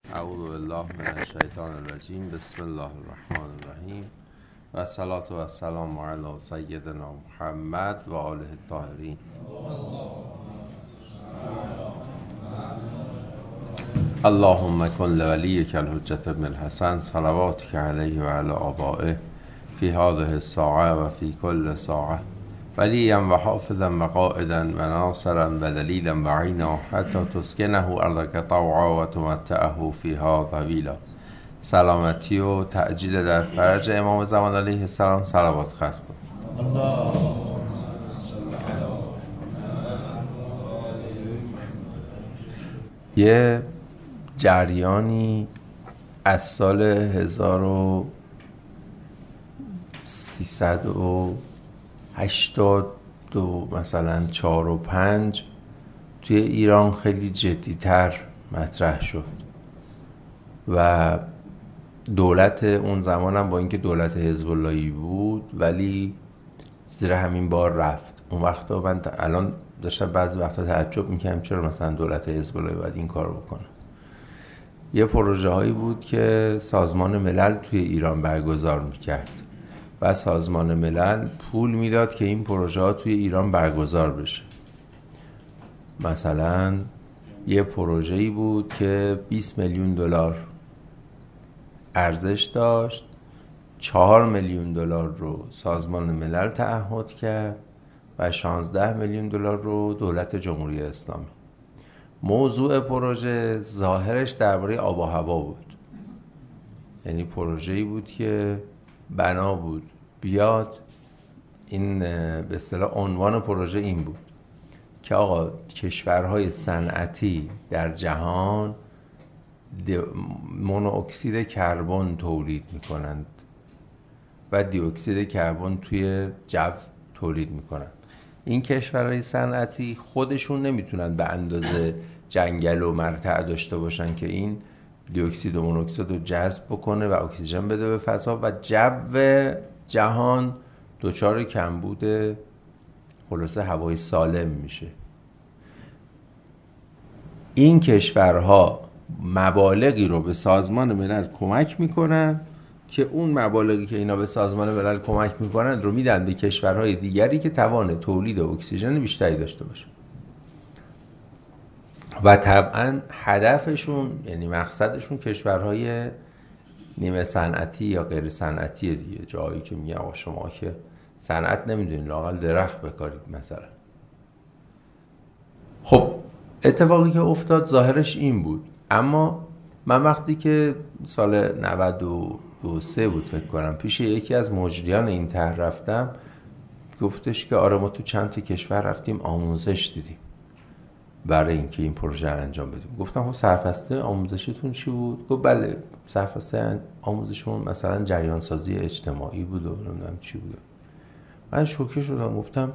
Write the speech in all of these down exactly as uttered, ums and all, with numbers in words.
اعوذ بالله من الشیطان الرجیم. بسم الله الرحمن الرحیم و الصلاة و السلام علی سیدنا محمد و آله الطاهرین. اللهم کن لولیک الحجة بن الحسن صلواتک علیه و علی آبائه فی هذه الساعة و فی کل ساعة ولیا و حافظا و قائدا و ناصرا و دلیلا و عینا حتی تسکنه ارضک طوعا و تمتعه فیها طویلا. سلامتی و تعجیل در فرج امام زمان علیه السلام صلوات ختم کن. یه جریانی از سال هزار و سیصد و هشتاد و مثلا چهار و پنج توی ایران خیلی جدیتر مطرح شد و دولت اون زمان هم با اینکه دولت حزب اللهی بود ولی زیر همین بار رفت. اون وقتا من الان داشتم بعضی وقتا تعجب میکنم چرا مثلا دولت حزب اللهی باید این کار بکنه. یه پروژه هایی بود که سازمان ملل توی ایران برگزار میکرد و سازمان ملل پول میداد که این پروژه ها توی ایران برگزار بشه. مثلا یه پروژه‌ای بود که بیست میلیون دلار ارزش داشت، چهار میلیون دلار رو سازمان ملل تعهد کرد و شانزده میلیون دلار رو دولت جمهوری اسلامی. موضوع پروژه ظاهرش درباره آب و هوا بود، یعنی پروژه‌ای بود که بنا بود بیاد این به اصطلاح عنوان پروژه این بود که آقا کشورهای صنعتی در جهان مونوکسید کربن تولید میکنند و دی اکسید کربن توی جو تولید میکنند. این کشورهای صنعتی خودشون نمیتونن به اندازه جنگل و مرتع داشته باشن که این دی اکسید و مونوکسید رو جذب بکنه و اکسیژن بده به فضا و جو جهان دچار کمبود خلاصه هوای سالم میشه. این کشورها مبالغی رو به سازمان ملل کمک میکنن که اون مبالغی که اینا به سازمان ملل کمک میکنن رو میدن به کشورهای دیگری که توان تولید اکسیژن بیشتری داشته باشه و طبعا هدفشون یعنی مقصدشون کشورهای نیمه صنعتی یا غیر صنعتی دیگه، جایی که میگه آقا شما که صنعت نمیدونید لااقل درخت بکارید مثلا. خب اتفاقی که افتاد ظاهرش این بود، اما من وقتی که سال نود و سه بود فکر کنم پیش یکی از مجریان این طرح رفتم، گفتش که آره ما تو چند تا کشور رفتیم آموزش دیدیم برای اینکه این پروژه انجام بدیم. گفتم خب سرفصل آموزشتون چی بود؟ گفت بله سرفصل آموزشمون مثلا جریان سازی اجتماعی بود و نمیدونم چی بود. من شوکه شدم، گفتم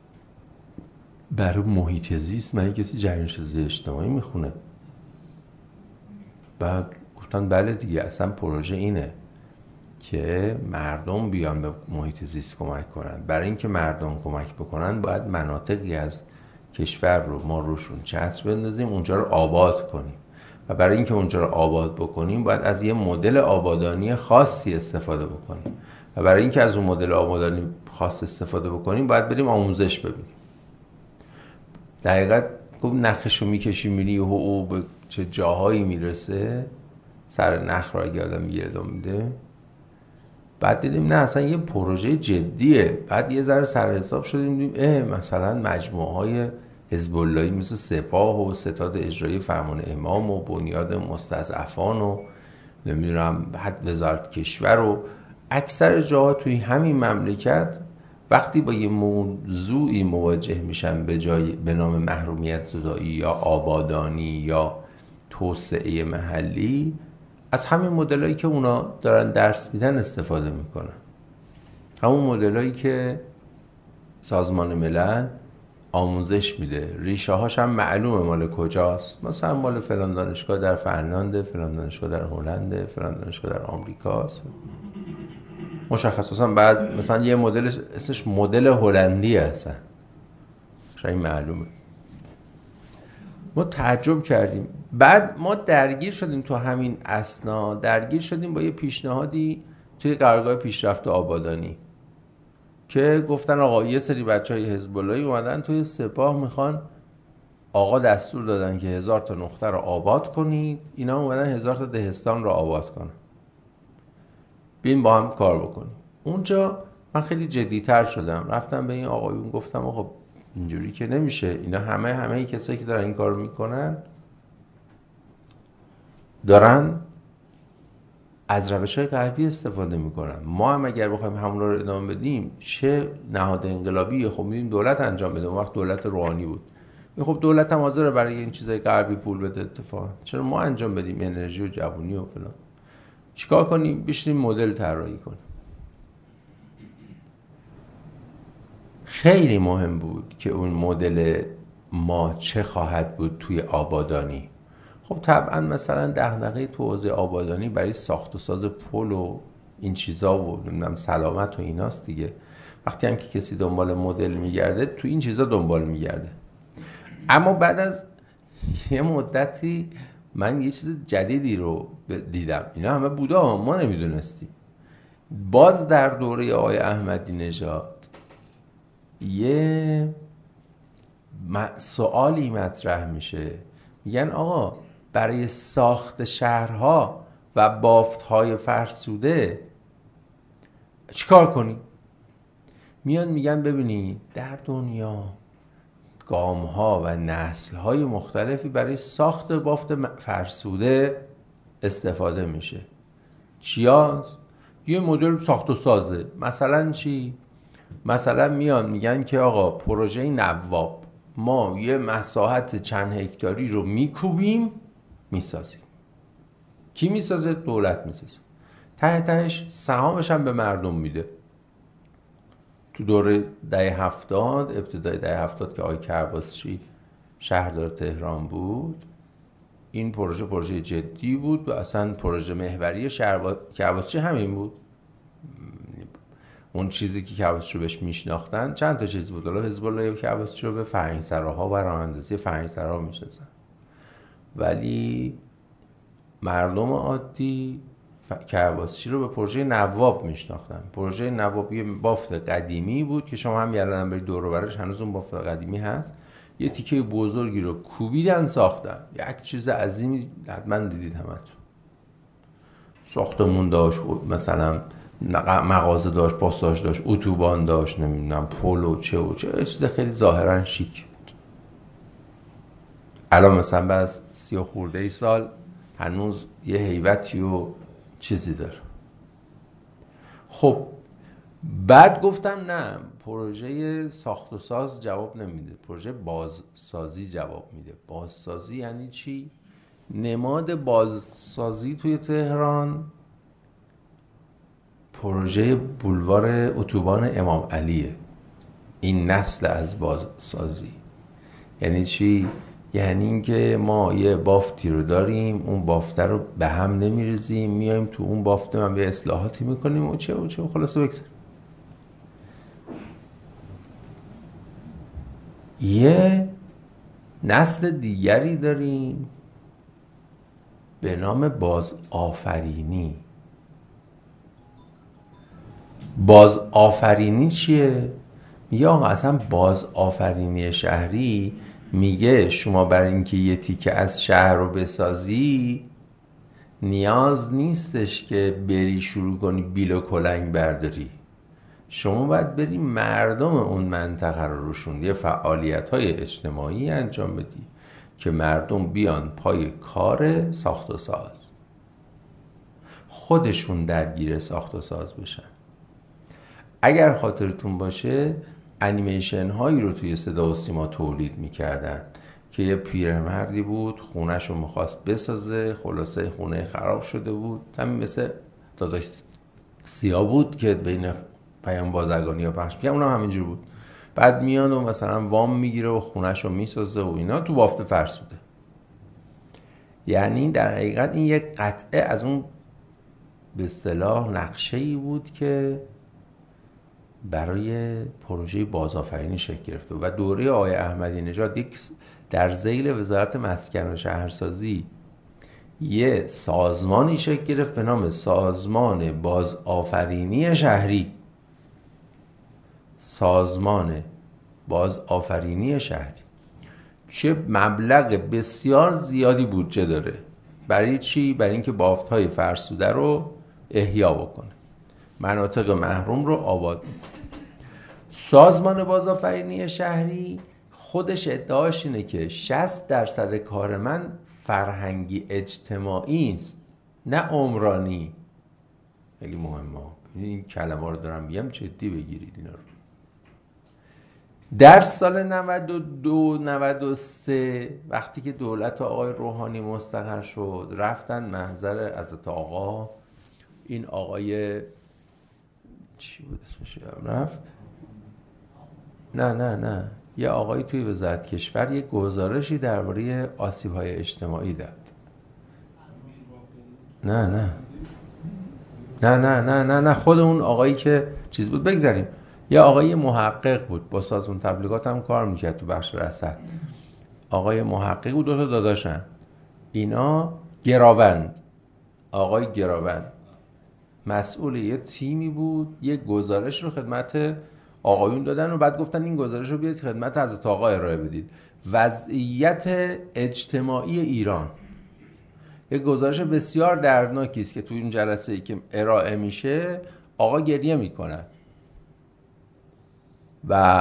برای محیط زیست من کسی جریان سازی اجتماعی میخونه؟ بعد گفتن بله دیگه اصلا پروژه اینه که مردم بیان به محیط زیست کمک کنن. برای اینکه مردم کمک بکنن باید مناطقی از کشور رو ما روشون چتر بندازیم، اونجا رو آباد کنیم و برای اینکه اونجا رو آباد بکنیم باید از یه مدل آبادانی خاصی استفاده بکنیم و برای اینکه از اون مدل آبادانی خاص استفاده بکنیم باید بریم آموزش ببینیم. دقیقاً گفت نخشو میکشی میری و او به چه جاهایی میرسه، سر نخ را اگه آدم گردم میده. بعد دیدیم نه اصلا یه پروژه جدیه. بعد یه ذره سر حساب شدیم دیدیم اه مثلا مجموعه های حزب اللهی مثل سپاه و ستاد اجرایی فرمان امام و بنیاد مستضعفان و نمیدونم حد وزارت کشور و اکثر جاها توی همین مملکت وقتی با یه موضوعی مواجه میشن به جای به نام محرومیت زدایی یا آبادانی یا توسعه محلی، از همین مدلایی که اونا دارن درس میدن استفاده میکنن. همون مدلایی که سازمان ملل آموزش میده. ریشه هاش هم معلومه مال کجاست، مثلا مال فلان دانشگاه در فنلاند، فلان دانشگاه در هلند، فلان دانشگاه در آمریکاست. مشخصا بعد مثلا یه مدل اسمش مدل هلندی هستن، شاید معلومه. ما تعجب کردیم. بعد ما درگیر شدیم تو همین اثنا درگیر شدیم با یه پیشنهادی توی قرارگاه پیشرفت آبادانی که گفتن آقا یه سری بچهای حزب اللهی اومدن توی سپاه میخوان، آقا دستور دادن که هزار تا نقطه رو آباد کنید، اینا اومدن هزار تا دهستان رو آباد کنن، بیاین با هم کار بکنیم. اونجا من خیلی جدی‌تر شدم، رفتم به این آقایون گفتم آقا اینجوری که نمیشه، اینا همه همه کسایی که دارن این کار میکنن دارن از روش‌های غربی استفاده میکنن، ما هم اگر بخوایم همون رو ادامه بدیم چه نهاد انقلابی، خب می‌بینیم دولت انجام بده، اون وقت دولت روحانی بود، خب دولت هم حاضره برای این چیزای غربی پول بده، اتفاقا چرا ما انجام بدیم انرژی و جوونی و فلان، چیکار کنیم؟ بشینیم مدل طراحی کنیم. خیلی مهم بود که اون مدل ما چه خواهد بود توی آبادانی. خب طبعا مثلا دغدغه تو حوزه آبادانی برای ساخت و ساز پل و این چیزا و نمیدونم سلامت و ایناست دیگه. وقتی هم که کسی دنبال مدل میگرده تو این چیزا دنبال میگرده. اما بعد از یه مدتی من یه چیز جدیدی رو دیدم، اینا همه بوده ما نمیدونستیم. باز در دوره آقای احمدی نژاد یه سوالی مطرح میشه، میگن آقا برای ساخت شهرها و بافتهای فرسوده چیکار کنیم؟ میان میگن ببینی در دنیا گامها و نسلهای مختلفی برای ساخت بافت فرسوده استفاده میشه. چیاست؟ یه مدل ساخت و سازه. مثلا چی؟ مثلا میان میگن که آقا پروژه نواب ما یه مساحت چند هکتاری رو میکوبیم میسازیم. کی میسازه؟ دولت میسازه. ته تهش سهامش هم به مردم میده. تو دوره دهه هفتاد، ابتدای دهه هفتاد که آقای کرباسچی شهردار تهران بود، این پروژه پروژه جدی بود و اصلا پروژه محوری کرباسچی همین بود. اون چیزی که کرباسچی رو بهش میشناختن چند تا چیز بود. حالا حزب الله کرباسچی رو به فرهنگسراها و راه‌اندازی فرهنگسراها میشناسن، ولی مردم عادی کرباسچی رو به پروژه نواب میشناختن. پروژه نواب یه بافت قدیمی بود که شما هم یادم برید دور و برش هنوز اون بافت قدیمی هست. یه تیکه بزرگی رو کوبیدن ساختن، یک چیز عظیمی حتما دیدید همتون. ساختمون داشت، مثلا مغازه داشت، پاسداشت داشت، اتوبان داشت، نمیدونم پل و چه و چه، چیز خیلی ظاهرا شیک بود. الان مثلا بعد از سی و خورده ای سال هنوز یه هیبتی و چیزی داره. خب بعد گفتن نه، پروژه ساخت و ساز جواب نمیده، پروژه بازسازی جواب میده. بازسازی یعنی چی؟ نماد بازسازی توی تهران پروژه بولوار اتوبان امام علیه. این نسل از بازسازی یعنی چی؟ یعنی اینکه ما یه بافتی رو داریم، اون بافته رو به هم نمیریزیم، میایم تو اون بافته من به اصلاحاتی میکنیم و چه و چه و خلاصه بگذاریم. یه نسل دیگری داریم به نام باز آفرینی. باز آفرینی چیه؟ میگه آقا اصلا باز آفرینی شهری میگه شما برای اینکه یه تیکه از شهر رو بسازی نیاز نیستش که بری شروع کنی بیل و کلنگ برداری، شما باید بری مردم اون منطقه رو روشون یه فعالیت های اجتماعی انجام بدی که مردم بیان پای کار ساخت و ساز، خودشون درگیر ساخت و ساز بشن. اگر خاطرتون باشه انیمیشن هایی رو توی صدا و سیما تولید میکردن که یه پیرمردی بود خونه‌شو میخواست بسازه، خلاصه خونه خراب شده بود، همین مثل داداش سیا بود که بین پیام بازرگانی ها پخش میکنم، اونم همینجور بود. بعد میاد و مثلا وام میگیره و خونه‌شو میسازه و اینا تو بافت فرسوده. یعنی در حقیقت این یک قطعه از اون به اصطلاح نقشه‌ای بود که برای پروژه بازآفرینی شکل گرفته و دوره آقای احمدی نژاد یک در ذیل وزارت مسکن و شهرسازی یه سازمانی شکل گرفت به نام سازمان بازآفرینی شهری. سازمان بازآفرینی شهری که مبلغ بسیار زیادی بودجه داره. برای چی؟ برای اینکه بافت‌های فرسوده رو احیا بکنه، مناطق محروم رو آباد بکنه. سازمان بازآفرینی شهری خودش ادعاش اینه که شصت درصد کار من فرهنگی اجتماعی است، نه عمرانی. خیلی مهمه این کلمه رو دارم میگم، جدی بگیرید اینا رو. در سال نود و دو نود و سه وقتی که دولت آقای روحانی مستقر شد، رفتن محضر حضرت آقا. این آقای چی بود اسمش رفت؟ نه نه نه یه آقایی توی وزارت کشور یه گزارشی درباره آسیب‌های اجتماعی داد. نه نه نه نه نه نه نه خود اون آقایی که چیز بود، بگذاریم. یه آقای محقق بود، با سازمان تبلیغات هم کار میکرد تو بخش رصد. آقای محقق بود، دو تا داداشن اینا. گراوند، آقای گراوند مسئول یه تیمی بود، یه گزارش رو خدمت آقایون دادن و بعد گفتن این گزارش رو بیاید خدمت حضرت آقا ارائه بدید. وضعیت اجتماعی ایران. یه گزارش بسیار دردناکی است که تو این جلسه ای که ارائه میشه آقا گریه میکنن و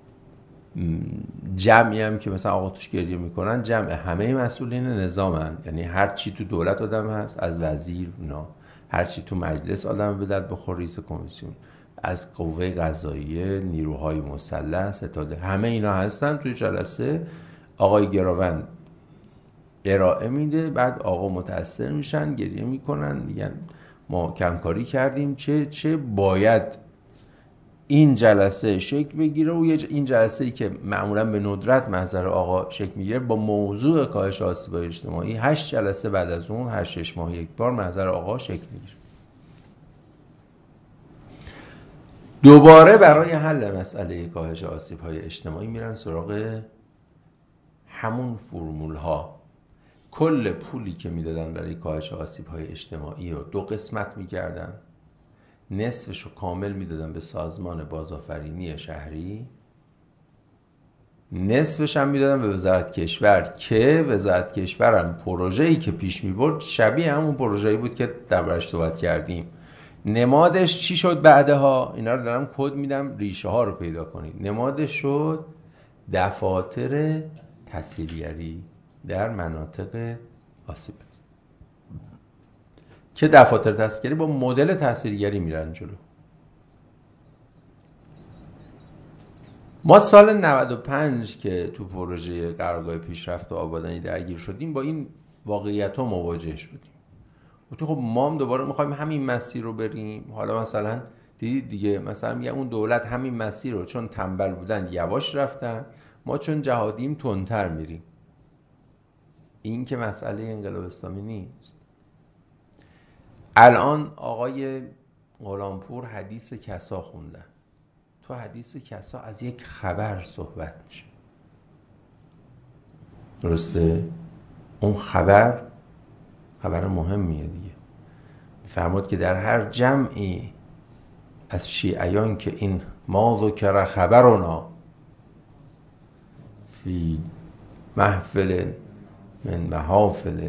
جمعی هم که مثلا آقا توش گریه میکنن جمع همه مسئولین نظامن، یعنی هر چی تو دولت آدم هست، از وزیر اونا، هر چی تو مجلس آدم به درد بخور، رئیس کمیسیون، از قوه قضاییه، نیروهای مسلح، ستاده، همه اینا هستن توی جلسه. آقای گراوند ارائه میده، بعد آقا متاثر میشن، گریه میکنن، میگن ما کمکاری کردیم، چه چه باید این جلسه شکل بگیره. و این جلسه ای که معمولا به ندرت محضر آقا شکل میگیره با موضوع کاهش آسیب‌های اجتماعی، هشت جلسه بعد از اون هر شش ماه یک بار محضر آقا شکل میگیره. دوباره برای حل مسئله کاهش آسیب‌های اجتماعی میرن سراغ همون فرمول ها. کل پولی که میدادن برای کاهش آسیب‌های اجتماعی رو دو قسمت میکردن، نصفش رو کامل میدادن به سازمان بازآفرینی شهری، نصفش هم میدادن به وزارت کشور که وزارت کشور هم پروژه‌ای که پیش میبرد شبیه همون پروژه‌ای بود که دربارش صحبت کردیم. نمادش چی شد بعدها؟ اینا رو دارم کد میدم، ریشه ها رو پیدا کنید. نمادش شد دفاتر تحصیلگری در مناطق آسیب که دفاتر تحصیلگری با مدل تحصیلگری میرن جلو. ما سال نود و پنج که تو پروژه قرارگاه پیشرفت و آبادانی درگیر شدیم با این واقعیت ها مواجه شدیم. گفتیم خب ما هم دوباره میخوایم همین مسیر رو بریم. حالا مثلا دیدید دیگه، مثلا میگه اون دولت همین مسیر رو چون تنبل بودن یواش رفتن، ما چون جهادیم تندتر میریم. این که مسئله انقلاب اسلامی نیست. الان آقای غلامپور حدیث کسا خوندن. تو حدیث کسا از یک خبر صحبت میشه، درسته؟ اون خبر خبر مهمیه دیگه. میفرماد که در هر جمعی از شیعیان که این ما ذکر خبرنا فی محفل من محافل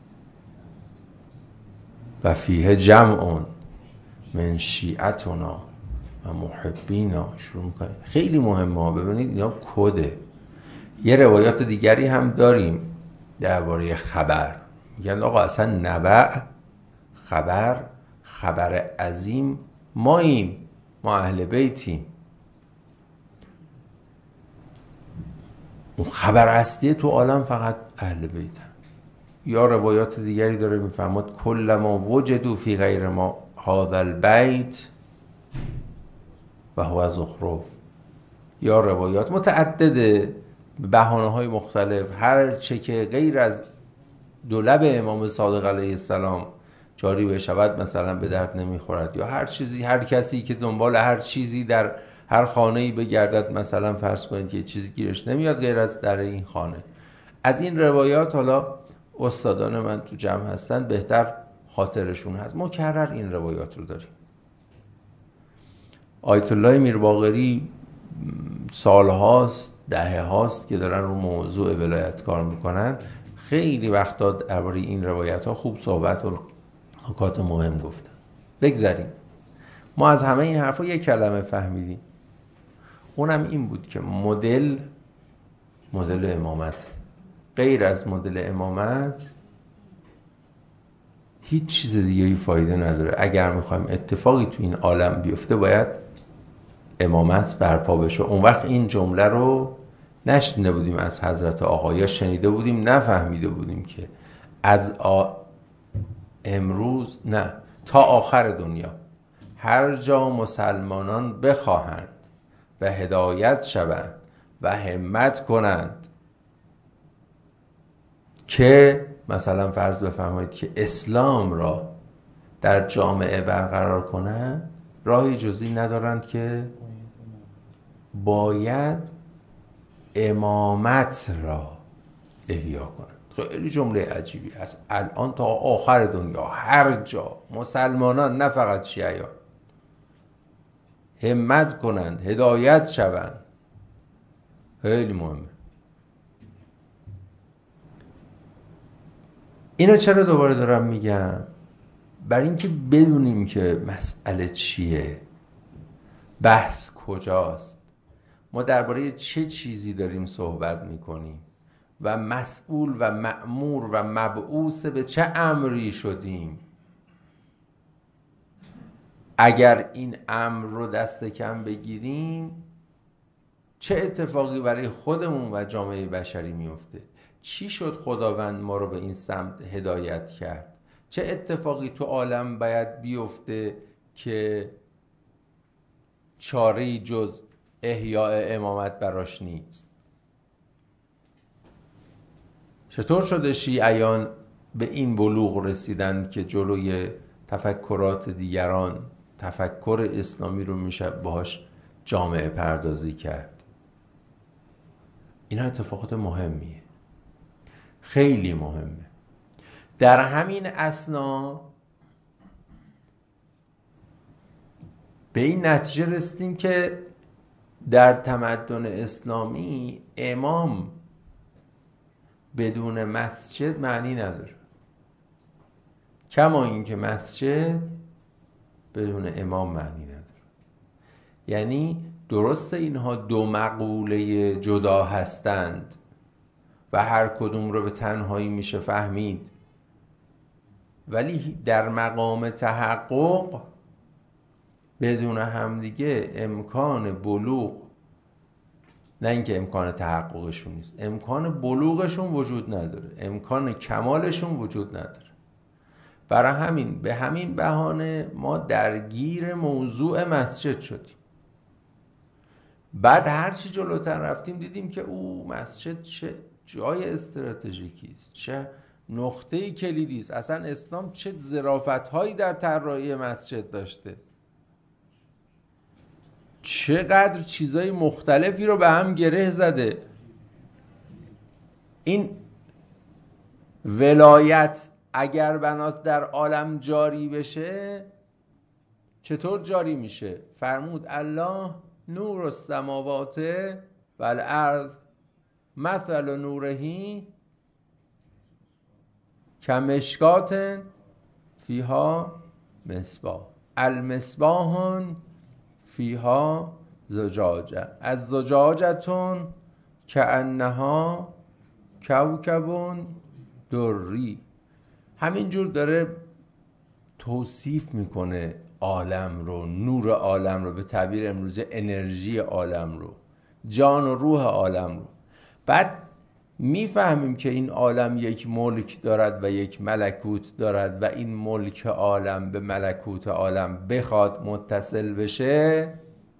و فیه جمع من شیعتنا و محبینا شروع میکنه. خیلی مهمه ها. ببینید اینا کده. یه روایات دیگری هم داریم درباره خبر. میگن آقا اصلا نبع خبر خبر عظیم ماییم، ما اهل بیتیم. اون خبر اصلی تو عالم فقط اهل بیتن. یا روایات دیگری داره میفرماد کل ما وجدوا فی غیر ما هذا البیت و هو زخرف. یا روایات متعدده به بهانه‌های مختلف، هر چه که غیر از دولب امام صادق علیه السلام جاری بشود مثلا به درد نمیخورد. یا هر چیزی، هر کسی که دنبال هر چیزی در هر خانه‌ای بگردد، مثلا فرض کنید که چیزی گیرش نمیاد غیر از در این خانه، از این روایات حالا استادان من تو جمع هستن بهتر خاطرشون هست، مکرر این روایات رو داریم. آیت الله میرباقری سال هاست، دهه هاست که دارن رو موضوع ولایت کار میکنن، خیلی وقتا درباره این روایت ها خوب صحبت و نکات مهم گفتن. بگذاریم ما از همه این حرفا یک کلمه فهمیدیم، اونم این بود که مدل مدل امامت، غیر از مدل امامت هیچ چیز دیگه ای فایده نداره. اگر میخوایم اتفاقی تو این عالم بیفته باید امامت برپا بشه. اون وقت این جمله رو نشنیده بودیم از حضرت آقا، یا شنیده بودیم نفهمیده بودیم که از آ... امروز نه تا آخر دنیا هر جا مسلمانان بخواهند و هدایت شوند و همت کنند که مثلا فرض بفرمایید که اسلام را در جامعه برقرار کنند، راهی جزی ندارند که باید امامت را احیا کنند. خیلی جمله عجیبی است. الان تا آخر دنیا هر جا مسلمانان، نه فقط شیعیان، همت کنند هدایت شوند. خیلی مهمه. اینو چرا دوباره دارم میگم؟ برای اینکه بدونیم که مسئله چیه، بحث کجاست، ما درباره چه چیزی داریم صحبت میکنیم و مسئول و مأمور و مبعوث به چه امری شدیم. اگر این امر رو دست کم بگیریم چه اتفاقی برای خودمون و جامعه بشری میفته؟ چی شد خداوند ما رو به این سمت هدایت کرد؟ چه اتفاقی تو عالم باید بیفته که چاره‌ای جز احیاء امامت براش نیست؟ چطور شده شیعیان به این بلوغ رسیدن که جلوی تفکرات دیگران تفکر اسلامی رو میشه باهاش جامعه پردازی کرد؟ اینا اتفاقات مهمیه، خیلی مهمه. در همین اثنا به این نتیجه رسیدیم که در تمدن اسلامی امام بدون مسجد معنی نداره، کما اینکه مسجد بدون امام معنی نداره. یعنی درسته اینها دو مقوله جدا هستند و هر کدوم رو به تنهایی میشه فهمید، ولی در مقام تحقق بدون همدیگه امکان بلوغ، نه اینکه امکان تحققشون نیست، امکان بلوغشون وجود نداره، امکان کمالشون وجود نداره. برای همین به همین بهانه ما درگیر موضوع مسجد شدیم. بعد هرچی جلوتر رفتیم دیدیم که او مسجد چه جای استراتژیکی است، چه نقطه کلیدی است، اصلا اسلام چه ظرافت‌هایی در طراحی مسجد داشته، چقدر چیزای مختلفی رو به هم گره زده. این ولایت اگر بناست در عالم جاری بشه چطور جاری میشه؟ فرمود الله نور السماوات و الارض مثل نورهی کمشکات فیها مصباح المصباح فیها زجاجه از زجاجتون کأنها کوکب دری. همینجور داره توصیف میکنه عالم رو، نور عالم رو، به تعبیر امروزی انرژی عالم رو، جان و روح عالم رو. بعد میفهمیم که این عالم یک ملک دارد و یک ملکوت دارد و این ملک عالم به ملکوت عالم بخواد متصل بشه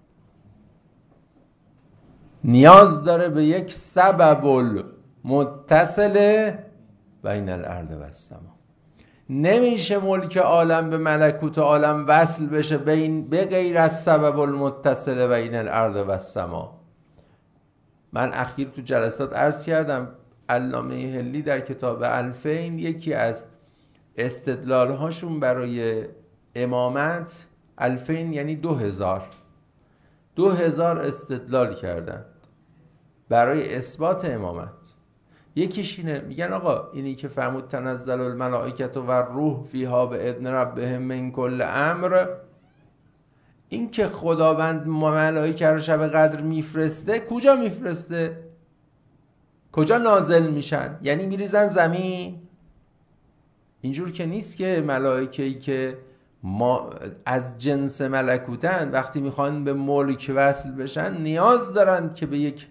نیاز داره به یک سبب متصل بین الارض و السما. نمیشه ملک عالم به ملکوت عالم وصل بشه بین به غیر از سبب المتصل بین الارض و السما. من اخیر تو جلسات عرض کردم علامه هلی در کتاب الفین یکی از استدلال هاشون برای امامت، الفین یعنی دو هزار دو هزار استدلال کردن برای اثبات امامت. یکیش اینه، میگن آقا اینی که فرمود تنزل الملائکه و روح فیها باذن ربهم من کل امر، این که خداوند ملائکه رو شب قدر میفرسته، کجا میفرسته؟ کجا نازل میشن؟ یعنی میریزن زمین؟ اینجور که نیست که ملائکه‌ای که ما از جنس ملکوتن وقتی میخوان به ملک وصل بشن نیاز دارند که به یک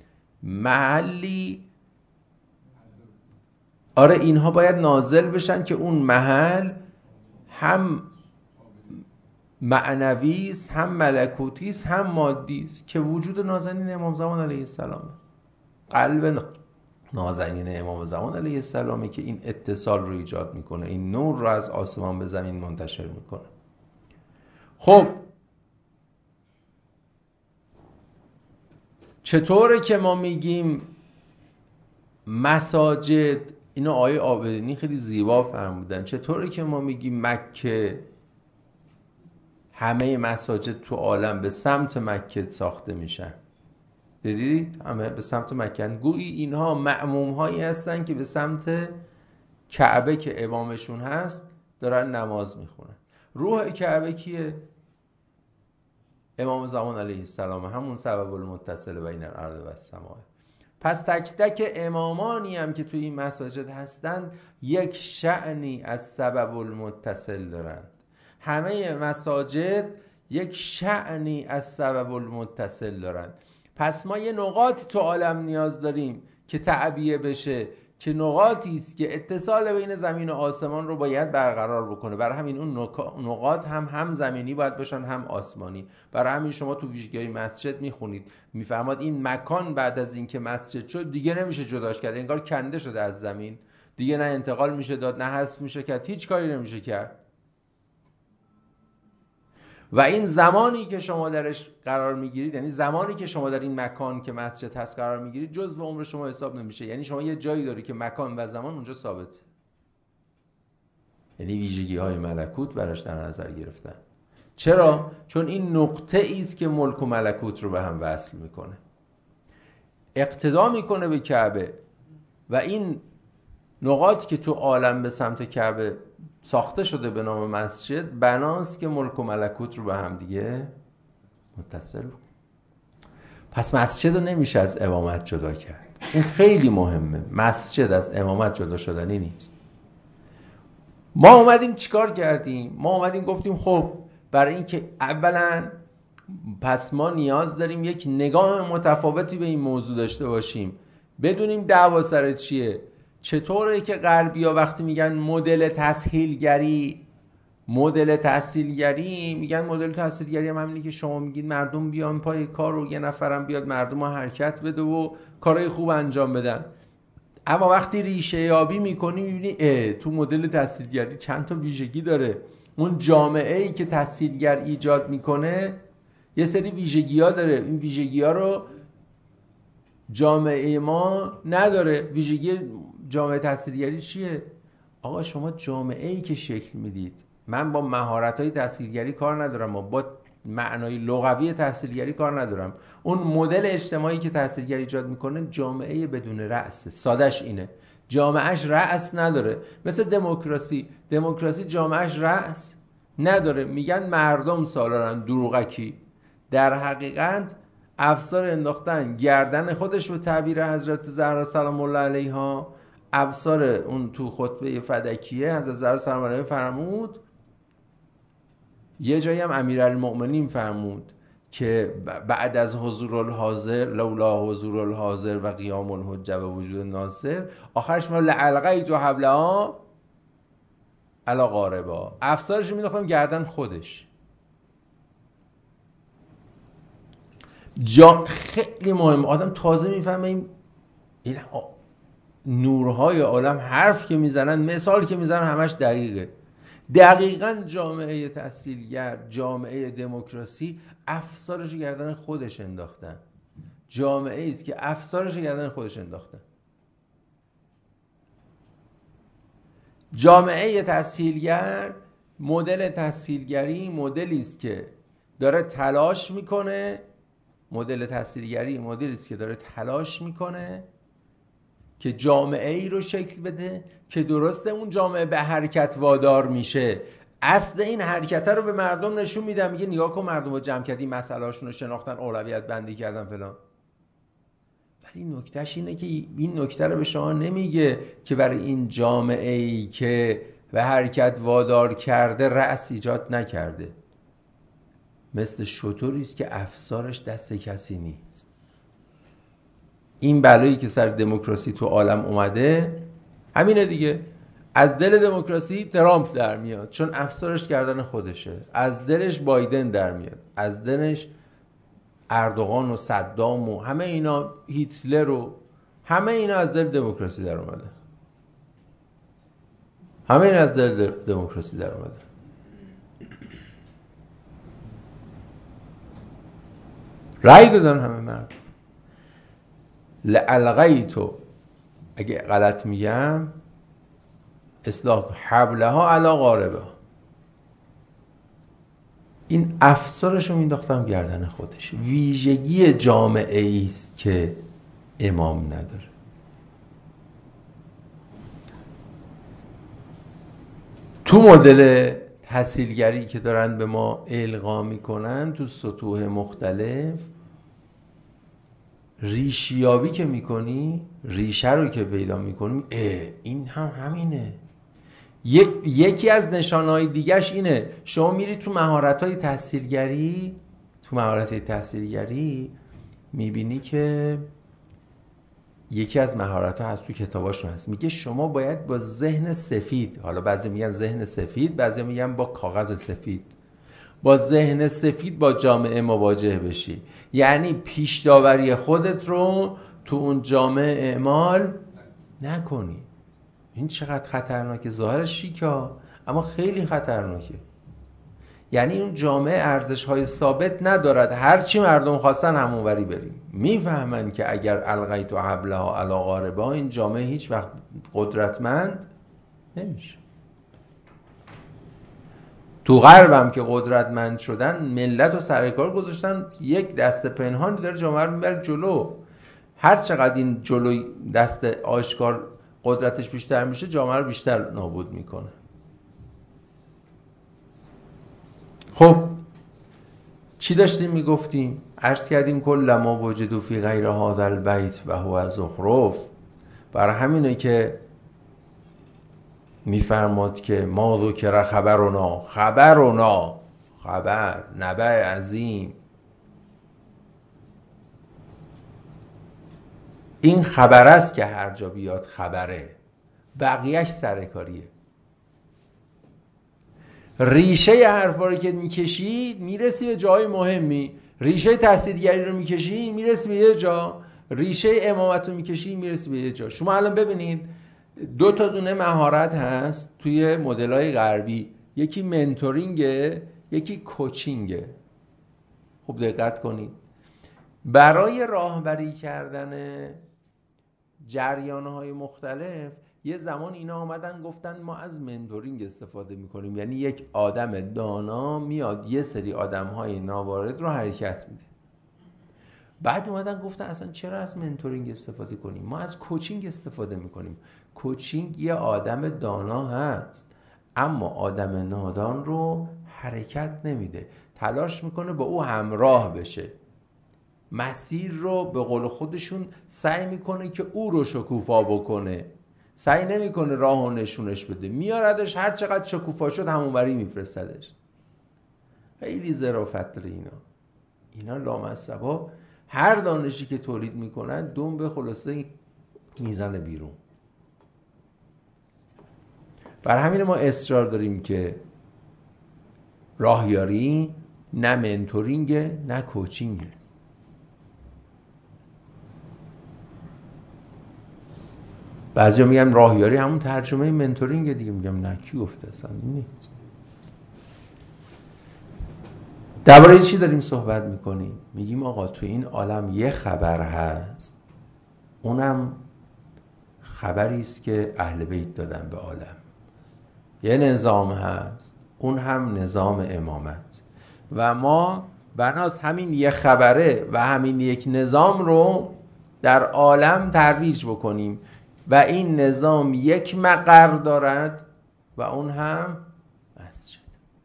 محلی، آره اینها باید نازل بشن که اون محل هم معنوی است، هم ملکوتی است، هم مادی است، که وجود نازنین امام زمان علیه السلام، قلب نازنین امام زمان علیه السلامه که این اتصال رو ایجاد میکنه، این نور رو از آسمان به زمین منتشر میکنه. خب چطوره که ما میگیم مساجد، اینو آیه آبدینی خیلی زیبا فرمودن، چطوره که ما میگیم مکه، همه مساجد تو عالم به سمت مکه ساخته میشن، دیدید همه به سمت مکه، گویی اینها مأموم هایی هستن که به سمت کعبه که امامشون هست دارن نماز میخونن. روح کعبه کیه؟ امام زمان علیه السلام، همون سبب المتصل بین الارض و السماء. پس تک تک امامانی هم که توی این مساجد هستن یک شأنی از سبب المتصل دارند. همه مساجد یک شأنی از سبب المتصل دارند. پس ما یه نقاطی تو عالم نیاز داریم که تعبیه بشه، که نقاطی است که اتصال بین زمین و آسمان رو باید برقرار بکنه. برای همین اون نقاط هم هم زمینی باید باشن هم آسمانی. برای همین شما تو ویژگی‌های مسجد میخونید، میفهمید این مکان بعد از این که مسجد شد دیگه نمیشه جداش کرد، انگار کنده شده از زمین، دیگه نه انتقال میشه داد، نه حذف میشه کرد، هیچ کاری نمیشه کرد. و این زمانی که شما درش قرار میگیرید، یعنی زمانی که شما در این مکان که مسجد هست قرار میگیرید، جزء عمر شما حساب نمیشه. یعنی شما یه جایی داری که مکان و زمان اونجا ثابته، یعنی ویژگی های ملکوت براش در نظر گرفتن. چرا؟ چون این نقطه ایست که ملک و ملکوت رو به هم وصل میکنه، اقتدا میکنه به کعبه. و این نقاط که تو عالم به سمت کعبه ساخته شده به نام مسجد، بناست که ملک و ملکوت رو به هم دیگه متصل. پس مسجد رو نمیشه از امامت جدا کرد. این خیلی مهمه، مسجد از امامت جدا شدنی نیست. ما اومدیم چیکار کردیم؟ ما اومدیم گفتیم خب برای این که اولا پس ما نیاز داریم یک نگاه متفاوتی به این موضوع داشته باشیم، بدونیم دعوا سر چیه. چطوره که غربی‌ها وقتی میگن مدل تسهیلگری، مدل تسهیلگری میگن مدل تسهیلگری هم همینی که شما میگید مردم بیان پای کار و یه نفرم بیاد مردم ها حرکت بده و کارهای خوب انجام بدن. اما وقتی ریشه یابی میکنی میبینی اه تو مدل تسهیلگری چند تا ویژگی داره. اون جامعه ای که تسهیلگر ایجاد میکنه یه سری ویژگی ها داره، این ویژگی ها رو جامعه ما نداره. ویژگی جامعه تحصیلگری چیه؟ آقا شما جامعه ای که شکل میدید، من با مهارت های تحصیلگری کار ندارم، با معنای لغوی تحصیلگری کار ندارم. اون مدل اجتماعی که تحصیلگری ایجاد میکنه جامعه بدون رأس، سادش اینه، جامعهش رأس نداره. مثل دموکراسی، دموکراسی جامعهش رأس نداره. میگن مردم سالارن، دروغکی. در حقیقت افسار انداختن گردن خودش به تعبیر حضرت زهرا سلام الله علیها. افسار اون تو خطبه فدکیه حضرت زهرا سلام الله علیها فرمود، یه جایی هم امیرالمؤمنین فرمود که بعد از حضور الحاضر، لولا حضور الحاضر و قیام الحجه و وجود ناصر، آخرش ما لعلقیت و حبلها علی غاربا، افسارش مینداختن گردن خودش. جا خیلی مهم، آدم تازه میفهمه این این نورهای عالم حرف که میزنن، مثال که میزنن همش دقیقه. دقیقاً جامعه تحصیلگر، جامعه دموکراسی افسارش گردن خودش انداختن. جامعه ایست که افسارش گردن خودش انداختن. جامعه تسهیلگر، مدل تسهیلگری مدلی است که داره تلاش میکنه، مدل تسهیلگری مدلی است که داره تلاش میکنه که جامعه ای رو شکل بده که درسته اون جامعه به حرکت وادار میشه، اصل این حرکت رو به مردم نشون میدن، میگه نگاه کن مردم رو جمع کردی، مسئله هاشون رو شناختن، اولویت بندی کردن فلان. ولی نکتهش اینه که این نکته رو به شما نمیگه که برای این جامعه ای که به حرکت وادار کرده رأس ایجاد نکرده. مثل شتری است که افسارش دست کسی نیست. این بلایی که سر دموکراسی تو عالم اومده همینه دیگه. از دل دموکراسی ترامپ در میاد چون افسارش گردن خودشه، از دلش بایدن در میاد، از دلش اردوغان و صدام و همه اینا، هیتلر و همه اینا از دل دموکراسی در اومده. همه اینا از دل دموکراسی در اومده. رأی دادن همه مردم. لالغیتو، اگه غلط میگم اصلاح حبلها علی غاربها، این افسارشو مینداختم گردن خودش. ویژگی جامعه است که امام نداره. تو مدل تسهیلگری که دارن به ما القا میکنن تو سطوح مختلف، ریشیابی که میکنی، ریشه رو که پیدا میکنی، این هم همینه. یکی از نشانه‌های دیگه‌ش اینه، شما میری تو مهارت‌های تسهیلگری، تو مهارت‌های تسهیلگری میبینی که یکی از مهارت‌ها هست تو کتاباشون هست، میگه شما باید با ذهن سفید، حالا بعضی میگن ذهن سفید، بعضی میگن با کاغذ سفید، با ذهن سفید با جامعه مواجه بشی. یعنی پیش داوری خودت رو تو اون جامعه اعمال نکنی. این چقدر خطرناکه. ظاهرش شیکه اما خیلی خطرناکه. یعنی اون جامعه ارزش‌های ثابت ندارد، هرچی مردم خواستن همونوری بریم. میفهمن که اگر الغیت و حبلها علی غاربها، این جامعه هیچ وقت قدرتمند نمیشه. تو غرب هم که قدرتمند شدن، ملت رو سر کار گذاشتن، یک دست پنهانی داره جامعه رو میبره جلو. هر چقدر این جلوی دست آشکار قدرتش بیشتر میشه، جامعه رو بیشتر نابود میکنه. خب چی داشتیم میگفتیم؟ عرض کردیم کل ما وجدوا فی غیر هذا البیت و هو زخرف. برای همینه که میفرماد که ما ذکر خبرنا، خبرنا، خبر، نبأ عظیم. این خبر است که هر جا بیاد خبره، بقیهش سرکاریه. ریشه حرفا رو که میکشید میرسی به جای مهمی. ریشه تسهیلگری رو میکشی میرسی به یه جا، ریشه امامت رو میکشی میرسی به یه جا. شما الان ببینید دو تا دونه مهارت هست توی مدل‌های غربی، یکی منتورینگه، یکی کوچینگه. خوب دقت کنید. برای راهبری کردن جریان‌های مختلف یه زمان اینا آمدن گفتن ما از منتورینگ استفاده میکنیم، یعنی یک آدم دانا میاد یه سری آدم‌های ناوارد رو حرکت میده. بعد اومدن گفتن اصلا چرا از منتورینگ استفاده کنیم، ما از کوچینگ استفاده میکنیم. کوچینگ یه آدم دانا هست اما آدم نادان رو حرکت نمیده، تلاش میکنه با او همراه بشه، مسیر رو به قول خودشون سعی میکنه که او رو شکوفا بکنه، سعی نمیکنه راه و نشونش بده، میاردش هر چقدر شکوفا شد همونوری میفرستدش. خیلی ظرافت داره اینا. اینا لامصبا هر دانشی که تولید میکنن دوم به خلاصه میزنه بیرون. بر همین ما اصرار داریم که راهیاری نه منتورینگ نه کوچینگ. بعضیا میگن راهیاری همون ترجمه منتورینگ دیگه، میگم نه، کی گفته؟ اصلا نیست. درباره چی داریم صحبت میکنیم؟ میگیم آقا تو این عالم یه خبر هست، اونم خبری است که اهل بیت دادن به عالم. یه نظام هست، اون هم نظام امامت و ما بناس همین یه خبره و همین یک نظام رو در عالم ترویج بکنیم و این نظام یک مقر دارد و اون هم مسجد.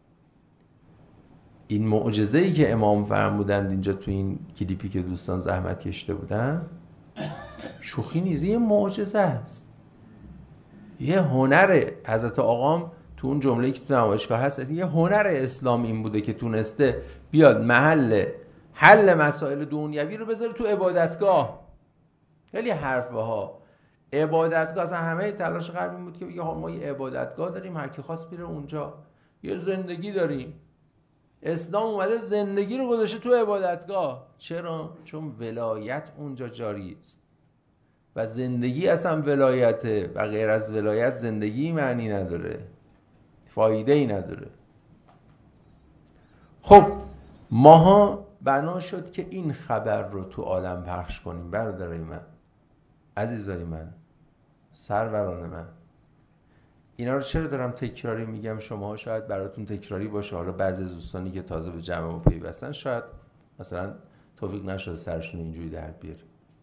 این معجزه‌ای که امام فرمودند اینجا تو این کلیپی که دوستان زحمت کشیده بودن شوخی نیست، یه معجزه است، یه هنره. حضرت آقام تو اون جمله‌ای که تو نمایشگاه هست یه هنر اسلام این بوده که تونسته بیاد محل حل مسائل دنیوی رو بذاره تو عبادتگاه. خیلی حرفه ها عبادتگاه، اصلا همه تلاش غرب این بود که بگه ما یه عبادتگاه داریم، هر کی خواست میره اونجا. یه زندگی داریم، اسلام اومده زندگی رو گذاشته تو عبادتگاه. چرا؟ چون ولایت اونجا جاری است و زندگی اصلا ولایته و غیر از ولایت زندگی معنی نداره، فایده ای نداره. خب ماها بنا شد که این خبر رو تو عالم پخش کنیم. برادرای من، عزیزای من، سروران من، اینا رو چرا دارم تکراری میگم؟ شما شاید براتون تکراری باشه، حالا بعضی از دوستانی که تازه به جمع ما پیوستن شاید مثلا توفیق نشده سرشون اینجوری در بیاره.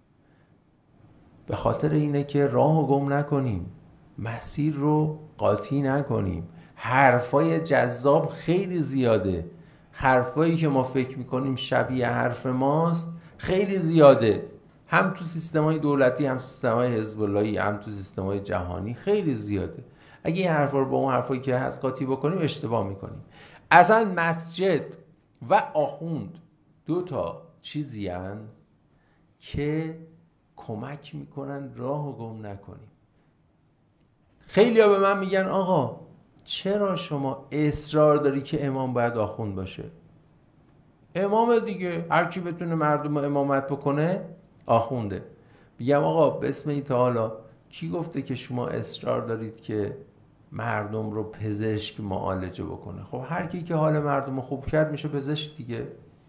به خاطر اینه که راهو گم نکنیم، مسیر رو قاطی نکنیم. حرفای جذاب خیلی زیاده، حرفایی که ما فکر میکنیم شبیه حرف ماست خیلی زیاده، هم تو سیستم‌های دولتی، هم تو سیستم‌های حزب اللهی، هم تو سیستم‌های جهانی خیلی زیاده. اگه این حرفا رو با اون حرفایی که هست قاطی بکنیم اشتباه میکنیم. اصلا مسجد و آخوند دو تا چیزی هن که کمک میکنن راهو گم نکنیم. خیلی ها به من میگن آقا چرا شما اصرار داری که امام باید آخوند باشه؟ امام دیگه، هر کی بتونه مردم امامت بکنه آخونده. میگم آقا بسم الله تعالی کی گفته که شما اصرار دارید که مردم رو پزشک معالجه بکنه؟ خب هر کی که حال مردم رو خوب کرد میشه پزشک دیگه.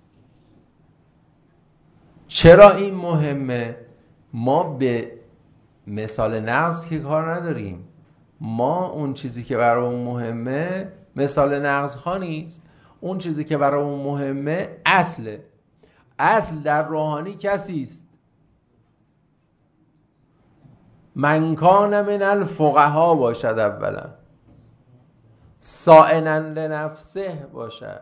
چرا این مهمه؟ ما به مثال نقض که کار نداریم. ما اون چیزی که برای اون مهمه مثال نقض ها نیست. اون چیزی که برای اون مهمه اصله. اصل در روحانی کسی است من کان من الفقها باشد، اولا صائنا لنفسه باشد،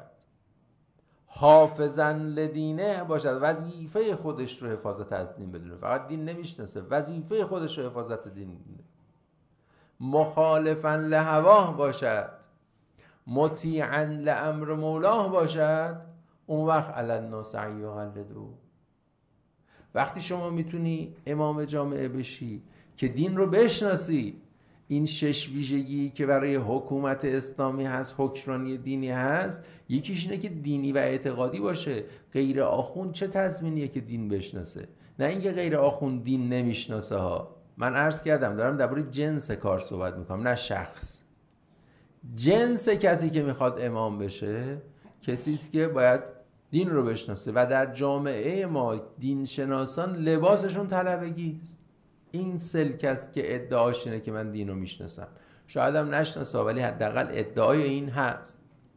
حافظا لدینه باشد، وظیفه خودش رو حفاظت از دین بدونه، فقط دین نمیشناسه، وظیفه خودش رو حفاظت دین بدونه، مخالفا لهواه باشد، مطیعا لامر مولاه باشد، اون وقت علی الناس ان یقلدوا. وقتی شما میتونی امام جامعه بشی که دین رو بشناسی، این شش ویژگی که برای حکومت اسلامی هست، حکمرانی دینی هست، یکیش اینه که دینی و اعتقادی باشه. غیر آخوند چه تضمینیه که دین بشناسه؟ نه اینکه غیر آخوند دین نمیشناسه ها. من عرض کردم دارم درباره جنس کار صحبت میکنم، نه شخص. جنس کسی که میخواد امام بشه کسی است که باید دین رو بشناسه و در جامعه ما دین شناسان لباسشون طلبگی است. این سلک است که ادعاش اینه که من دین رو میشناسم. شاید هم نشناسه ولی حداقل ادعای این هست.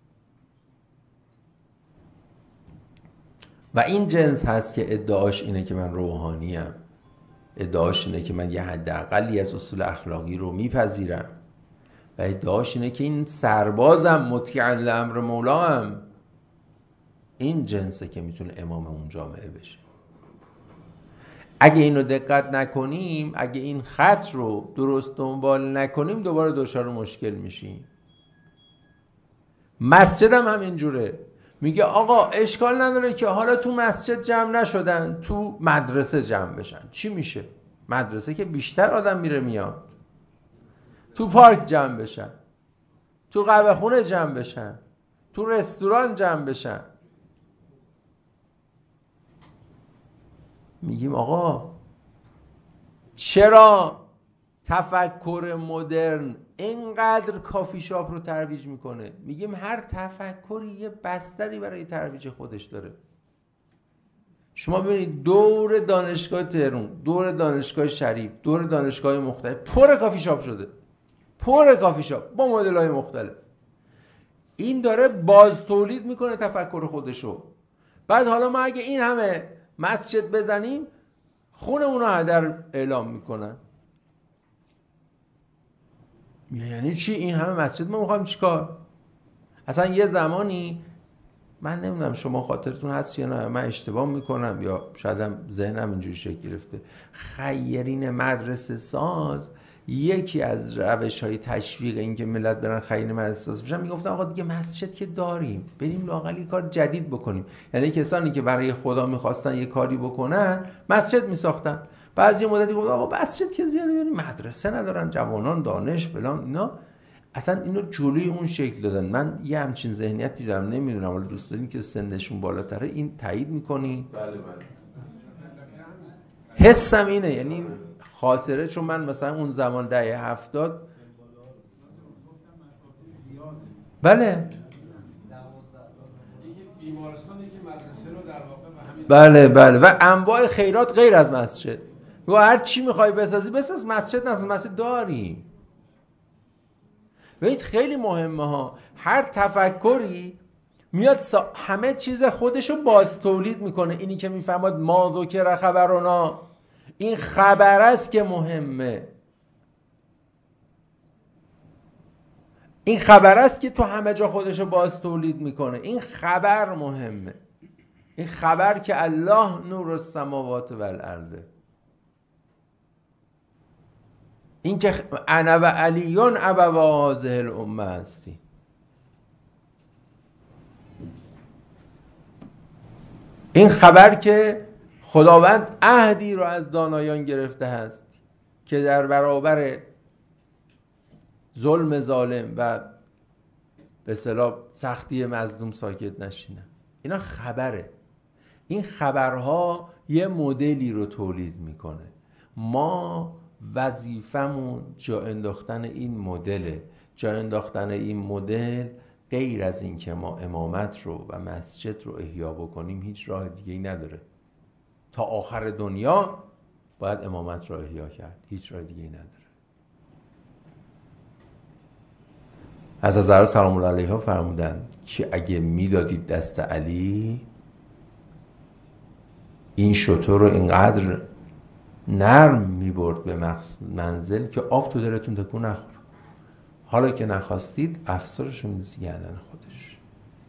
و این جنس هست که ادعاش اینه که من روحانیم، ادعاش اینه که من یه حداقلی از اصول اخلاقی رو میپذیرم و ادعاش اینه که این سربازم، مطیعا لامر مولاهم. این جنسه که میتونه امام اون جامعه بشه. اگه اینو دقت نکنیم، اگه این خط رو درست دنبال نکنیم، دوباره دچار مشکل میشیم. مسجد هم همینجوره. میگه آقا اشکال نداره که حالا تو مسجد جمع نشدن، تو مدرسه جمع بشن. چی میشه؟ مدرسه که بیشتر آدم میره میاد. تو پارک جمع بشن، تو قهوه خونه جمع بشن، تو رستوران جمع بشن. میگیم آقا چرا تفکر مدرن اینقدر کافی شاپ رو ترویج میکنه؟ میگیم هر تفکری یه بستری برای ترویج خودش داره. شما ببینید دور دانشگاه تهران، دور دانشگاه شریف، دور دانشگاه مختلف پر کافی شاپ شده. پر کافی شاپ با مدل‌های مختلف. این داره باز تولید میکنه تفکر خودشو. بعد حالا ما اگه این همه مسجد بزنیم خونمون رو هدر اعلام میکنن. یعنی چی این همه مسجد؟ ما میخوایم چیکار؟ اصلا یه زمانی من نمیدونم شما خاطرتون هست یا نه، من اشتباه میکنم یا شاید هم ذهنم اینجوری شکل گرفته، خیرین مدرسه ساز یکی از روش های تشویق این که ملت برن خیرین مدرسه ساز بشن میگفتن آقا دیگه مسجد که داریم، بریم لااقل یه کار جدید بکنیم. یعنی کسانی که برای خدا میخواستن یه کاری بکنن مسجد میساختن. بعضی مدتی گفت آقا مسجد که زیاده، بریم مدرسه ندارن جوانان دانش فلان اینا. اصلا اینو جلوی اون شکل دادن. من یه همچین ذهنیتی دارم، نمیدونم ولی دوست دارین که سنشون بالاتره این تایید میکنی؟ بله بله. حسم اینه، یعنی خاطره، چون من مثلا اون زمان دهه هفتاد بله بیمارستانی که مدرسه رو در واقع به همین بله بله و انواع خیرات غیر از مسجد. و هر چی میخوای بسازی بساز، مسجد نساز، مسجد داریم. ببینید خیلی مهمه ها، هر تفکری میاد سا... همه چیز خودشو باز تولید میکنه. اینی که میفهمد ما ذکر خبرنا، این خبر است که مهمه، این خبر است که تو همه جا خودشو باز تولید میکنه. این خبر مهمه، این خبر که الله نور السماوات و الارض، این که انا و علیون ابوا هذه الامه هستی. این خبر که خداوند عهدی رو از دانایان گرفته هست که در برابر ظلم ظالم و به اصطلاح سختی مظلوم ساکت نشینن. اینا خبره. این خبرها یه مدلی رو تولید میکنه. ما وظیفمون جا انداختن این مدله. جا انداختن این مدل غیر از این که ما امامت رو و مسجد رو احیا بکنیم هیچ راه دیگه ای نداره. تا آخر دنیا باید امامت رو احیا کرد، هیچ راه دیگه ای نداره. از حضرت سلام الله علیها فرمودن که اگه میدادید دست علی، این شتر رو اینقدر نرم میبرد به منزل که آب تو دلتون تکون نخور. حالا که نخواستید افسارش رو میدید گردن خودش.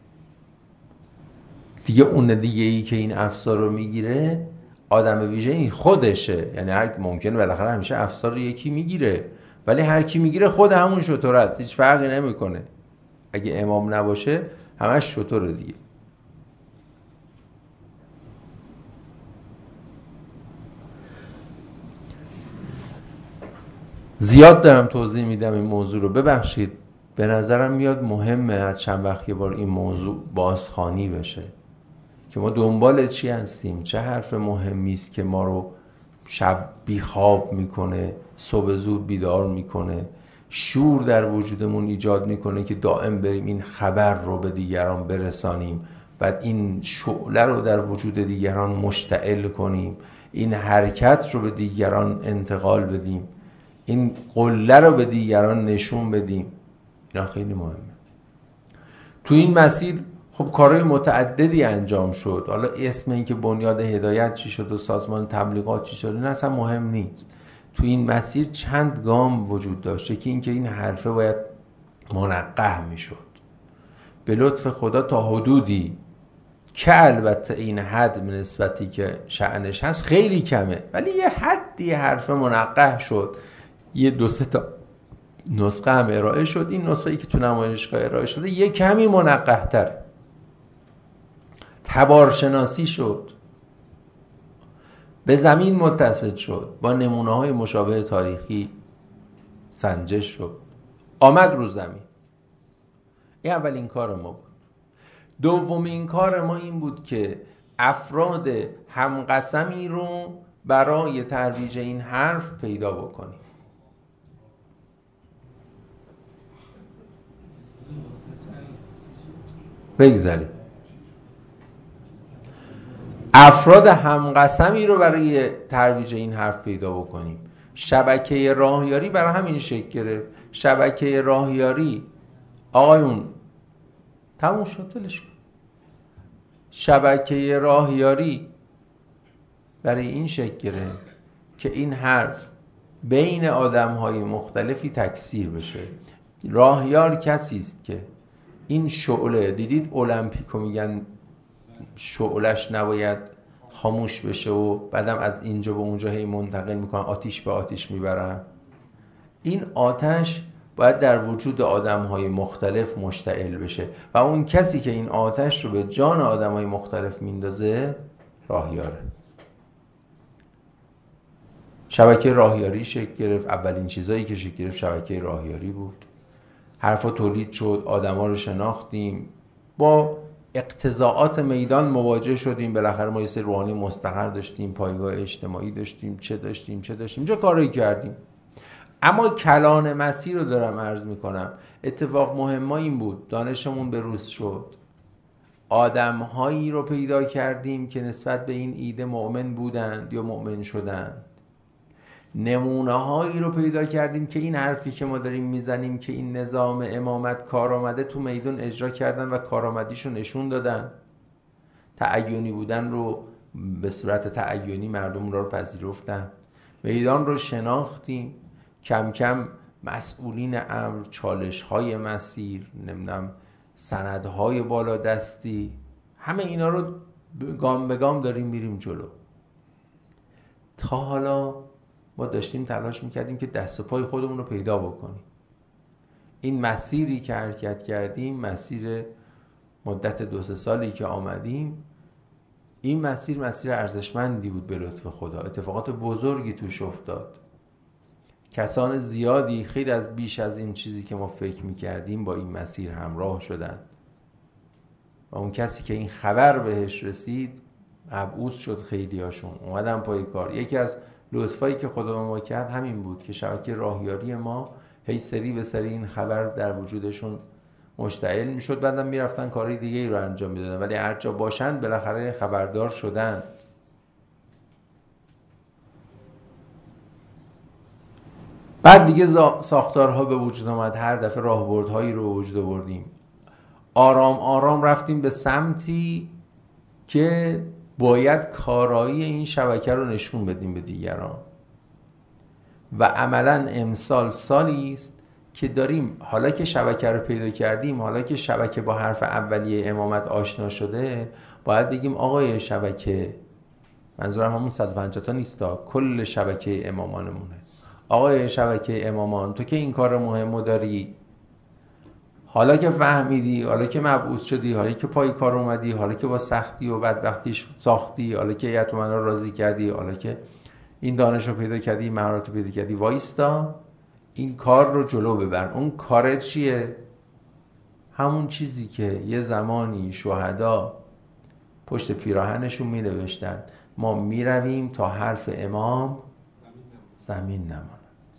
دیگه اون دیگه ای که این افسار رو میگیره آدم ویژه این خودشه. یعنی هر ممکنه بالاخره همیشه افسار رو یکی میگیره، ولی هر کی میگیره خود همون شتر است، هیچ فرقی نمیکنه. اگه امام نباشه همش شتره دیگه. زیاد دارم توضیح میدم این موضوع رو، ببخشید. به نظرم میاد مهمه هر چند وقت یه بار این موضوع بازخوانی بشه که ما دنبال چی هستیم، چه حرف مهمی است که ما رو شب بیخواب میکنه، صبح زود بیدار میکنه، شور در وجودمون ایجاد میکنه که دائم بریم این خبر رو به دیگران برسانیم، بعد این شعله رو در وجود دیگران مشتعل کنیم، این حرکت رو به دیگران انتقال بدیم، این قله رو به دیگران نشون بدیم. اینا خیلی مهمه. تو این مسیر خب کارهای متعددی انجام شد. حالا اسم این که بنیاد هدایت چی شد و سازمان تبلیغات چی شد این اصلا مهم نیست. تو این مسیر چند گام وجود داشته که این که این حرفه باید منقح میشد به لطف خدا تا حدودی که البته این حد نسبتی که شأنش هست خیلی کمه، ولی یه حدی حرفه منقح شد. یه دو سه تا نسخه هم ارائه شد. این نسخه‌ای که تو نمایشگاه ارائه شده یه کمی منقح تر، تبارشناسی شد، به زمین متصل شد، با نمونه های مشابه تاریخی سنجش شد، آمد رو زمین. این اولین کار ما بود. دومین کار ما این بود که افراد همقسمی رو برای ترویج این حرف پیدا بکنیم. بگذاریم افراد همقسمی رو برای ترویج این حرف پیدا بکنیم. شبکه راهیاری برای همین شکل گرفت شبکه راهیاری آقایون تموم شد، ولش کن. شبکه راهیاری برای این شکل گرفت که این حرف بین آدم‌های مختلفی تکثیر بشه. راهیار کسی است که این شعله، دیدید المپیکو میگن شعلش نباید خاموش بشه و بعدم از اینجا به اونجا هی منتقل میکنن، آتیش به آتیش میبرن. این آتش باید در وجود آدم‌های مختلف مشتعل بشه و اون کسی که این آتش رو به جان آدم‌های مختلف میندازه راهیاره. شبکه راهیاری شکل گرفت. اولین چیزایی که شکل گرفت شبکه راهیاری بود. حرفا تولید شد، آدما رو شناختیم، با اقتضاعات میدان مواجه شدیم. بالاخره ما یه سری روحانی مستقر داشتیم، پایگاه اجتماعی داشتیم، چه داشتیم چه داشتیم چه کاری کردیم. اما کلان مسیر رو دارم عرض میکنم. اتفاق مهم این بود، دانشمون بروز شد، آدم‌هایی رو پیدا کردیم که نسبت به این ایده مؤمن بودند یا مؤمن شدند. نمونه هایی رو پیدا کردیم که این حرفی که ما داریم میزنیم که این نظام امامت کارآمده تو میدون اجرا کردن و کارآمدیشو نشون دادن. تعیینی بودن رو به صورت تعیینی مردم رو پذیرفتن. میدان رو شناختیم. کم کم مسئولین امر، چالش های مسیر، نمیدونم سندهای بالا دستی، همه اینا رو گام به گام داریم میریم جلو. تا حالا ما داشتیم تلاش میکردیم که دست و پای خودمون رو پیدا بکنیم. این مسیری که حرکت کردیم، مسیر مدت دو سه سالی که آمدیم، این مسیر مسیر ارزشمندی بود به لطف خدا. اتفاقات بزرگی توش افتاد. کسان زیادی خیلی از بیش از این چیزی که ما فکر میکردیم با این مسیر همراه شدند و اون کسی که این خبر بهش رسید مبعوث شد. خیلی هاشون اومدن پای کار. یکی از لطفایی که خدا به ما کرد همین بود که شبکه راهیاری ما هی سری به سری این خبر در وجودشون مشتعل میشد، بعدم میرفتن کارهای دیگه ای رو انجام میدادن، ولی هر جا باشن بالاخره خبردار شدن. بعد دیگه ساختارها به وجود آمد. هر دفعه راهبردهایی رو وجود آوردیم. آرام آرام رفتیم به سمتی که باید کارایی این شبکه رو نشون بدیم به دیگران و عملاً امسال سالی است که داریم، حالا که شبکه رو پیدا کردیم، حالا که شبکه با حرف اولیه امامت آشنا شده، باید بگیم آقای شبکه، منظورم همون صد و پنجاه تا نیستا، کل شبکه امامانمونه. آقای شبکه امامان، تو که این کار مهمو داری، حالا که فهمیدی، حالا که مبعوث شدی، حالا که پای کار اومدی، حالا که با سختی و بدبختی ساختی، حالا که یتومنا رو راضی کردی، حالا که این دانش رو پیدا کردی، مهارت رو پیدا کردی، وایستا این کار رو جلو ببر. اون کار چیه؟ همون چیزی که یه زمانی شهدا پشت پیراهنشون می نوشتن ما می رویم تا حرف امام زمین نماند.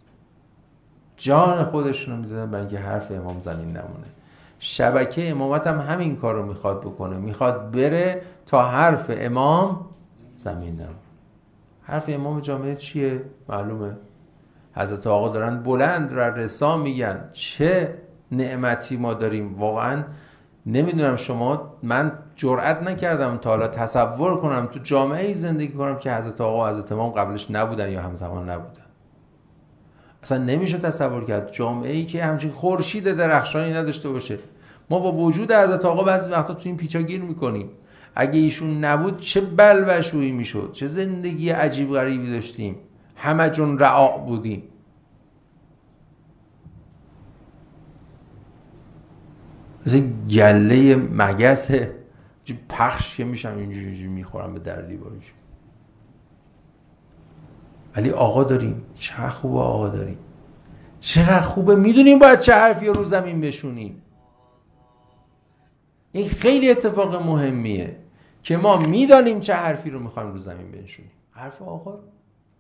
جان خودشون رو می دادن برای اینکه حرف امام زمین نمونه. شبکه امامت هم همین کار رو میخواد بکنه، میخواد بره تا حرف امام زمین نمونه. حرف امام جامعه چیه؟ معلومه. حضرت آقا دارن بلند را رسا میگن چه نعمتی ما داریم. واقعا نمیدونم شما، من جرئت نکردم تا حالا تصور کنم تو جامعه ای زندگی کنم که حضرت آقا و حضرت امام قبلش نبودن یا همزمان نبودن. اصلا نمیشه تصور کرد جامعه ای که همچین خورشید درخشانی نداشته باشه. ما با وجود حضرت آقا بعضی وقتا تو این پیچا گیر میکنیم. اگه ایشون نبود چه بلوشویی میشد، چه زندگی عجیب غریبی داشتیم، همه جون رعاع بودیم. مثل گله مگس پخش که میشم اینجوری میخورم به در دیوارش. ولی آقا داریم، چقدر خوبه آقا داریم، چقدر خوبه میدونیم باید چه حرفی رو زمین بشونیم. این خیلی اتفاق مهمیه که ما میدانیم چه حرفی رو میخوایم رو زمین بنشونیم. حرف آقا رو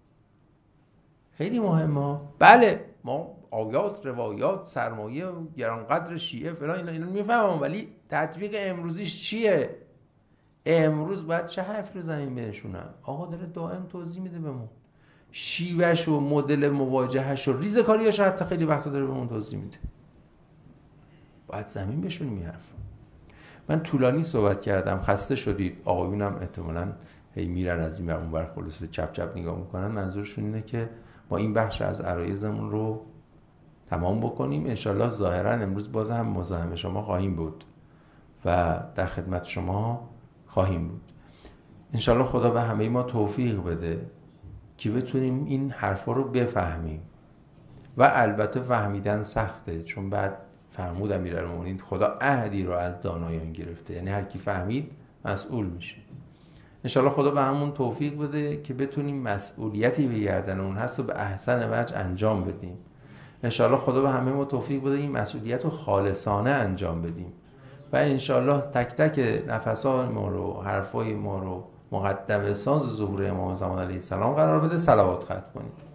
خیلی مهمه. بله ما آیات، روایات، سرمایه، گرانقدر شیعه فلان اینا اینا میفهمم، ولی تطبیق امروزیش چیه؟ امروز باید چه حرفی رو زمین بنشونم؟ آقا داره دائم توضیح میده به ما. شیوهش و مدل مواجهش و ریزکاریش حتی خیلی وقتا داره به اون توضیح میده. باید زمین بشونیم این حرف. من طولانی صحبت کردم، خسته شدید. آقایونم احتمالاً هی میرن از این ور اون ور خلاص چپ چپ نگاه میکنن. منظورشون اینه که ما این بخش از عرایزمون رو تمام بکنیم. انشالله ظاهرا امروز باز هم مزاحم شما خواهیم بود و در خدمت شما خواهیم بود. انشالله خدا به همه ما توفیق بده که بتونیم این حرفا رو بفهمیم و البته فهمیدن سخته، چون بعد فرمود امیرالمومنین خدا عهدی رو از دانایان گرفته، یعنی هر کی فهمید مسئول میشه. انشالله خدا به همون توفیق بده که بتونیم مسئولیتی به گردن اون هست و به احسن وجه انجام بدیم. انشالله خدا به همه ما توفیق بده این مسئولیت رو خالصانه انجام بدیم و انشالله تک تک نفسات ما رو، حرفای ما رو مقدم ساز ظهور امام زمان علیه السلام قرار بده. صلوات ختم کنیم.